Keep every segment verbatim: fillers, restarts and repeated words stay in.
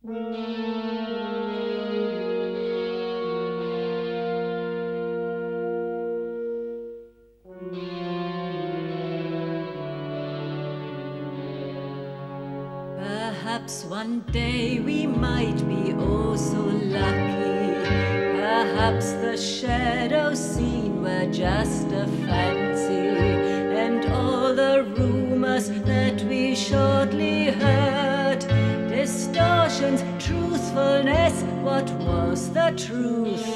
Perhaps one day we might be oh so lucky. Perhaps the shadows seen were just a fancy, and all the rumors that we shortly heard, distortions, truthfulness, what was the truth?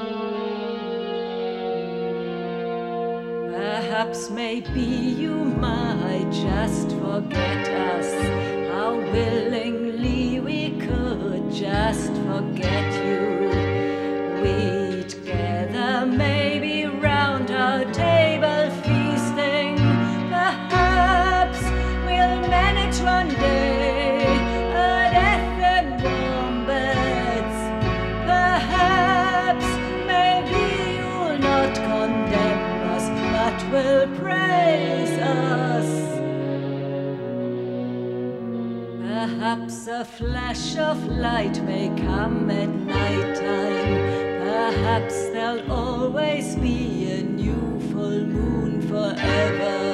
Perhaps maybe you might just forget us, how willingly we could just forget you. We'd gather maybe round our table feasting. Perhaps we'll manage one day a death in warm beds. Perhaps maybe you'll not condemn us, but will praise us. Perhaps a flash of light may come at night time. Perhaps there'll always be a new full moon forever.